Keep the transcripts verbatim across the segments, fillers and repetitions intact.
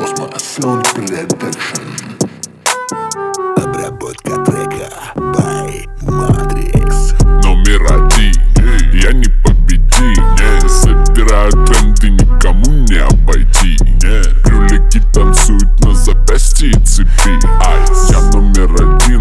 Cosmo Sound Production. Обработка трека by Matrix. Номер один, я не победим. Собираю тренды, никому не обойти. Кролики танцуют на запястье и цепи. Я номер один,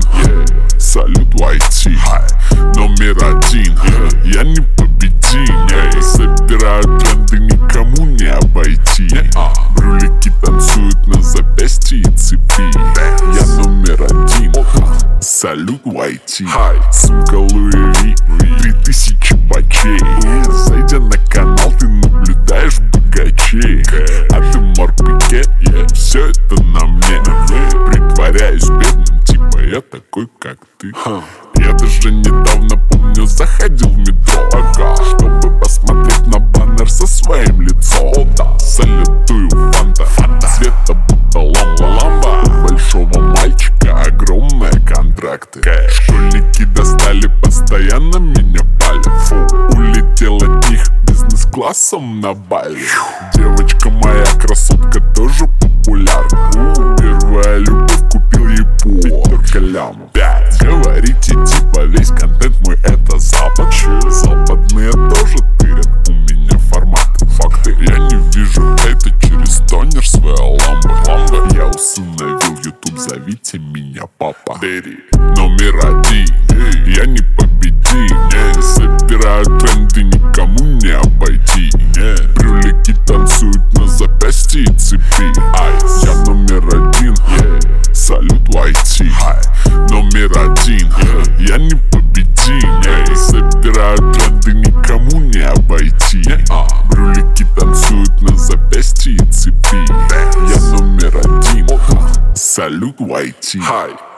салют уай ти. Номер один, я не победим. Собираю тренды, никому не обойти. Брюлики танцуют на запястье и цепи. Я номер один, салют уай ти. Сумка Луи Ви, три тысячи бачей. Зайдя на канал, ты наблюдаешь богачей. А ты морпике, все это на мне. Притворяюсь бедным, типа я такой, как ты. Я даже недавно, помню, заходил в метро, чтобы посмотреть на баннер со своим лицом. Салютую фанта, цвета будто ламба. У большого мальчика огромные контракты. Школьники достали, постоянно меня палят. Улетел от них бизнес-классом на Бали. Девочка моя, красотка, тоже популярна. Первая любовь, купил ей пятерка лямов. Говорите, типа весь контент мой это запад. Западные тоже тырят, у меня формат. Факты, я не вижу это через тонер своей ламбы. Я усыновил ютуб, зовите меня папа. Номер один, я не победим. Собираю тренды, никому не обойти. Брюлики танцуют на запястье и цепи. Я номер один, салют уай ти. Номер один, я не победим. Собираю тренды, никому не обойти. Брюлики танцуют на запястье и цепи. Я номер один, салют уай ти.